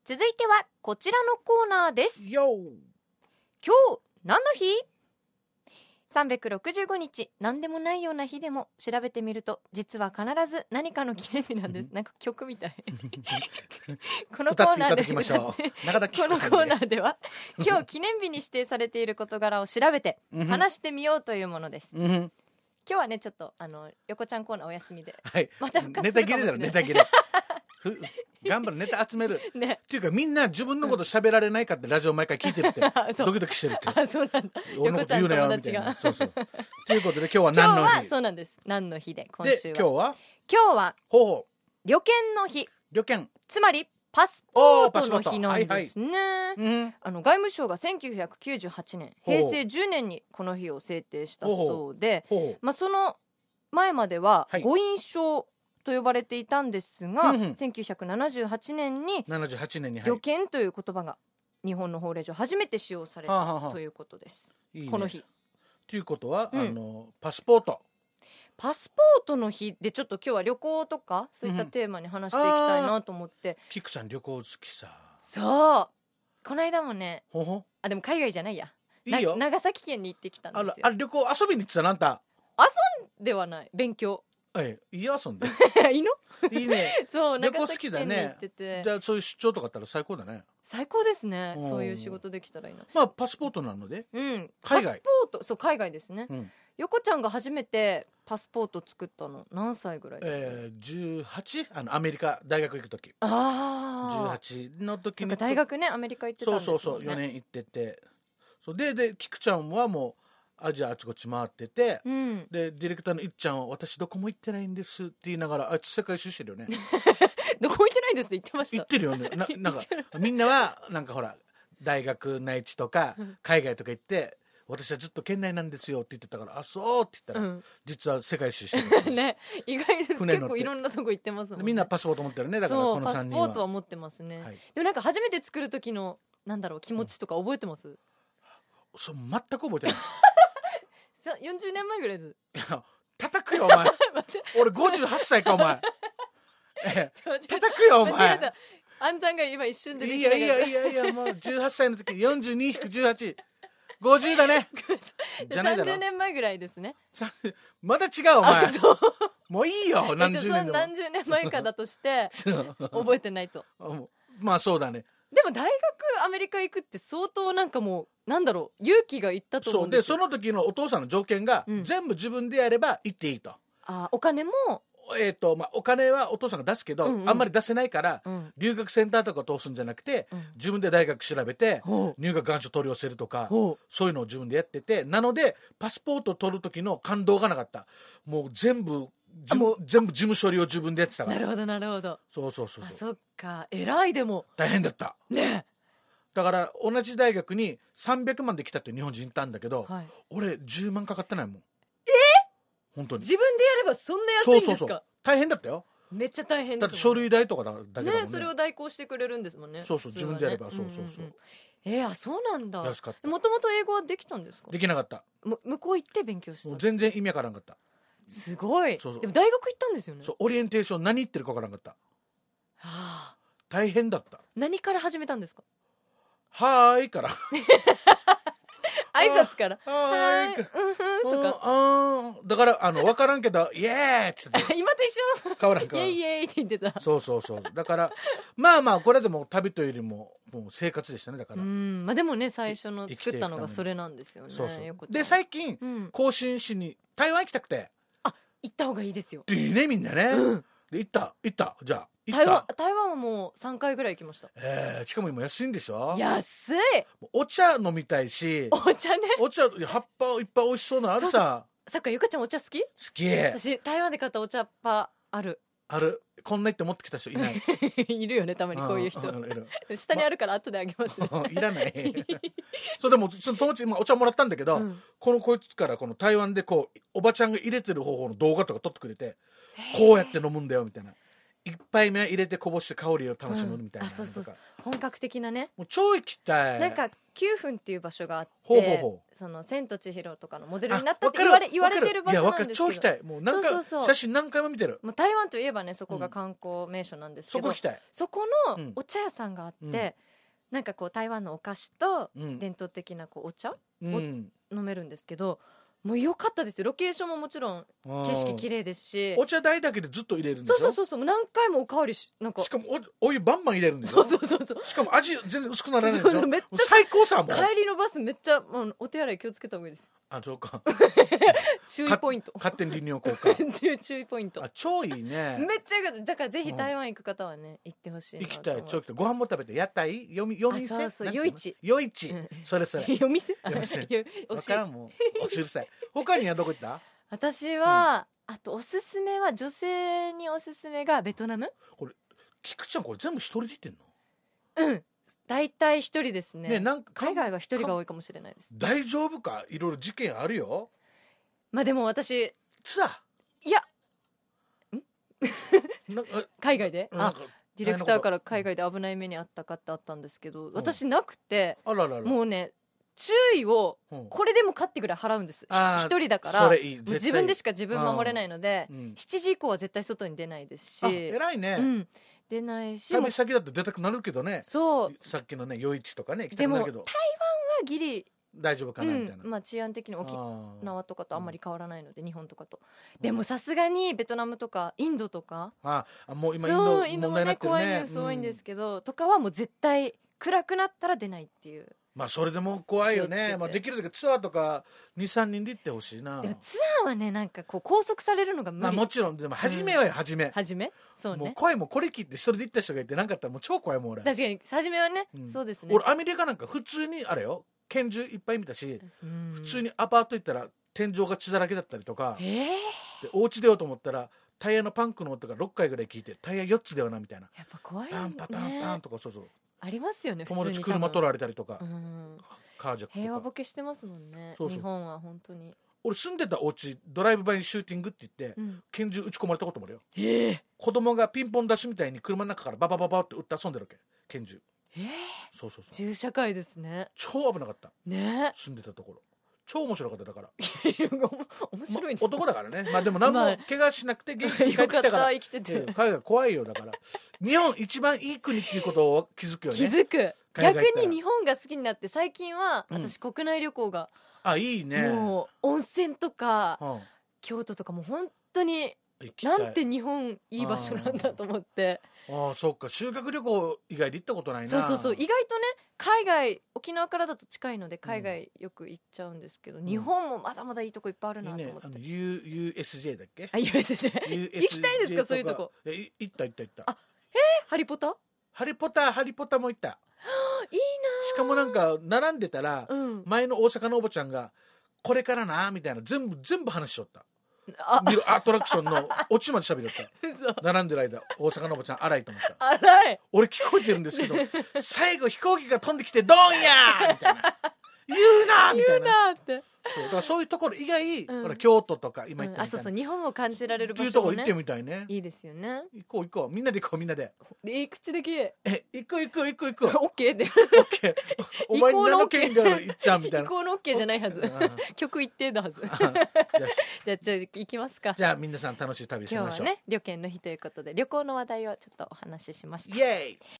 続いてはこちらのコーナーです。 よー。 今日何の日？365日何でもないような日でも調べてみると実は必ず何かの記念日なんです。なんか曲みたいこのコーナーで歌っていただきましょう。中田このコーナーでは今日記念日に指定されている事柄を調べて話してみようというものです。今日はねちょっと横ちゃんコーナーお休みで、 はい、 また復活するかもしれない。 ネタ切れ頑張る、ネタ集める、 ね、 っていうかみんな自分のこと喋られないかってラジオ毎回聞いてるってドキドキしてるって。 あ、そうなんだ。 俺のこと言うなよみたいな。そうそう。ということで今日は何の日？ 今日はそうなんです。何の日で今週は？今日はほう旅券の日。 旅券。 つまりパスポートの日なんですね。外務省が1998年平成10年にこの日を制定したそうで、まあその前まではご印象と呼ばれていたんですが、1978年に旅券という言葉が日本の法令上初めて使用されたということです。この日ということは、パスポートの日でちょっと今日は旅行とかそういったテーマに話していきたいなと思って。 キクさん旅行好きさ。 そうこの間もね、でも海外じゃないや、いいよ、長崎県に行ってきたんですよ。 あ、旅行遊びに行ってたのあんた？ 遊んではない、勉強。 いいよ遊んでいいの？いいいね。 そう旅行好きだね。じゃあそういう出張とかあったら最高だね。 最高ですね。そういう仕事できたらいいな。 まあパスポートなので、 海外。パスポート、そう海外ですね。横ちゃんが初めてパスポート作ったの何歳ぐらいですか ？18？アメリカ大学行く時。18の時に。 大学ね、アメリカ行ってたんですよね。 そう4年行ってて、そうでキクちゃんはもうアジアあちこち回ってて、でディレクターのいっちゃんは私どこも行ってないんですって言いながら、あいつ世界一周してるよねどこも行ってないんですって言ってました。 言ってるよね。なんかみんなはなんかほら大学内地とか海外とか行って私はずっと県内なんですよって言ってたから、あそうって言ったら、実は世界一周してるね。意外と結構いろんなとこ行ってますもんね。 みんなパスポート持ってるね。だからこの3人はパスポートは持ってますね。でもなんか初めて作る時のなんだろう気持ちとか覚えてます？ そう全く覚えてない 40年前ぐらいです。 いや叩くよお前俺58歳かお前叩くよお前。 暗算が今一瞬でできない。いやもう18歳の時 42-18 50だねじゃないだろ。30年前ぐらいですね。 まだ違うお前もういいよ何十年でも何十年前かだとして覚えてないとまあそうだね。 でも大学アメリカ行くって相当なんかもうなんだろう勇気がいったと思うんですよ。 そうでその時のお父さんの条件が、全部自分でやれば行っていいと。 お金もまあ、お金はお父さんが出すけど、あんまり出せないから、留学センターとか通すんじゃなくて、自分で大学調べて入学願書取り寄せるとか、そういうのを自分でやってて、なのでパスポート取る時の感動がなかった。もう全部事務処理を自分でやってたから。 なるほどなるほど。 そうそっか偉い。でも大変だったね。 だから同じ大学に300万で来たって日本人いたんだけど、俺10万かかってないもん。本当に自分でやればそんな安いんですか？そう大変だったよ。 めっちゃ大変ですもんね。 だって書類代とかだけだもんね。 それを代行してくれるんですもんね。 そう自分でやれば。そうそうなんだ。 安かった。 もともと英語はできたんですか？ できなかった。 向こう行って勉強した。 全然意味わからんかった。 すごい。でも大学行ったんですよね。 オリエンテーション何言ってるかわからんかった。大変だった。 何から始めたんですか？ はーいから挨拶からはーいとかだから分からんけどイエーイって言って今と一緒。 変わらんイエイイエイって言ってた。 そうだからまあこれでも旅というよりももう生活でしたね。だからまあでもね最初の作ったのがそれなんですよね。 で最近更新しに台湾行きたくて。 行った方がいいですよ。 いいねみんなね。で行ったじゃあ台湾はもう3回ぐらい行きました。 しかも今安いんでしょ。 安い。 お茶飲みたいし。 お茶ね。 お茶葉っぱいっぱい美味しそうなのあるさ。 さっきゆかちゃんお茶好き？好き。 私台湾で買ったお茶っ葉ある。 こんなって持ってきた人いない？ いるよねたまにこういう人。下にあるから後であげますね。 いらない。そうでもその友達お茶もらったんだけど、こいつからこの台湾でこうおばちゃんが入れてる方法の動画とか撮ってくれて、こうやって飲むんだよみたいな。 一杯目入れてこぼして香りを楽しむみたいな、 そうそうそう、本格的なね。 もう超行きたい。 なんか9分っていう場所があって、 ほうほうほう、 その千と千尋とかのモデルになったって言われてる場所なんですけど、 超行きたい。もうなんか写真何回も見てる。 もう台湾といえばね、そこが観光名所なんですけど、 そこ行きたい。 そこのお茶屋さんがあって、なんかこう台湾のお菓子と伝統的なこうお茶を飲めるんですけど、もう良かったですよ。ロケーションももちろん景色綺麗ですし、 お茶代だけでずっと入れるんでしょ。 そう何回もおかわりなんか、 しかも お湯バンバン入れるんでしょ。そうしかも味全然薄くならないでしょ。めっちゃ最高さ。もう帰りのバスめっちゃお手洗い気をつけた方がいいです。 そうか。 注意ポイント。 勝手に利尿効果。 注意ポイント。 超いいね。 めっちゃよかった。だからぜひ台湾行く方はね、行ってほしいなと。 行きたい。超行きたい。ご飯も食べて、屋台、夜店。 そう、夜市。 それ。 夜店。 わからんもん。おしるさい。他にはどこ行った？ 私は、あとおすすめは、女性におすすめがベトナム。 これ菊ちゃん、これ全部一人で行ってんの？ 大体一人ですね。 なんか海外は一人が多いかもしれないです。 大丈夫か？いろいろ事件あるよ。 まあでも私ツアー、 いや海外でディレクターから海外で危ない目にあったかってあったんですけど、私なくて、もうね、注意をこれでもかってぐらい払うんです。一人だから自分でしか自分守れないので、7時以降は絶対外に出ないですし。 偉いね。 出ないし、 旅先だって出たくなるけどね。 そう、 さっきのね、夜市とかね、行きたくなるけど、 でも台湾はギリ大丈夫かなみたいな。 まあ治安的に沖縄とかとあんまり変わらないので、日本とかと。でもさすがにベトナムとかインドとか、 もう今インドもね、怖いニュース多いんですけど、とかはもう絶対暗くなったら出ないっていう。 まあそれでも怖いよね。できるだけツアーとか 2,3 人で行ってほしいな。 でもツアーはね、なんかこう拘束されるのが無理。 もちろん。でも初めはよ、初めそうね。 もう怖いもん。これ切って一人で行った人がいてなんかあったらもう超怖いもん俺。 確かに初めはね、そうですね。 俺アメリカなんか普通にあれよ、拳銃いっぱい見たし、普通にアパート行ったら天井が血だらけだったりとか、でお家出ようと思ったらタイヤのパンクの音が6回ぐらい聞いて、タイヤ4つだよなみたいな。 やっぱ怖いね。 パンパパンパンとか、そうありますよね。 友達車取られたりとか、カージャックとか平和ボケしてますもんね。日本は本当に。 俺住んでたお家ドライブバイシューティングって言って、拳銃撃ち込まれたこともあるよ。子供がピンポンダッシュみたいに車の中からババババって撃って遊んでるわけ、拳銃。そう銃社会ですね。 超危なかったね。 住んでたところ超面白かった。だから面白いんです、 男だからね。でも何も怪我しなくて元気に帰ってきたから。 生きてて海外怖いよ。だから日本一番いい国っていうことを気づくよね。 気づく。逆に日本が好きになって、最近は私国内旅行が、 いいね。 もう温泉とか京都とかも本当になんて日本いい場所なんだと思って。 そうか。修学旅行以外で行ったことないな。 そう意外とね、海外、沖縄からだと近いので海外よく行っちゃうんですけど、日本もまだまだいいとこいっぱいあるなと思って。 USJ だっけ ？USJ 行きたいですか？そういうとこ。 行ったハリポタも行った。 いいな。 しかもなんか並んでたら、前の大阪のおばちゃんがこれからなみたいな全部話しとった。アトラクションのオチまで喋りとった。並んでる間、大阪のおばちゃん荒いと思った。俺聞こえてるんですけど、最後飛行機が飛んできてドンやーみたいな、言うなみたいなって。だからそういうところ以外、ほら京都とか今言ったみたいな、 日本を感じられる場所もね、 っていうところ行ってみたいね。 いいですよね。 行こうみんなで行こう。みんなで口でき行くオッケーでお前に何の権利が行っちゃうみたいな。 移行のオッケーじゃないはず。曲一定だはず。じゃあ行きますか。 じゃあ皆さん楽しい旅しましょう。 今日はね、旅券の日ということで旅行の話題をちょっとお話ししました。 イエーイ。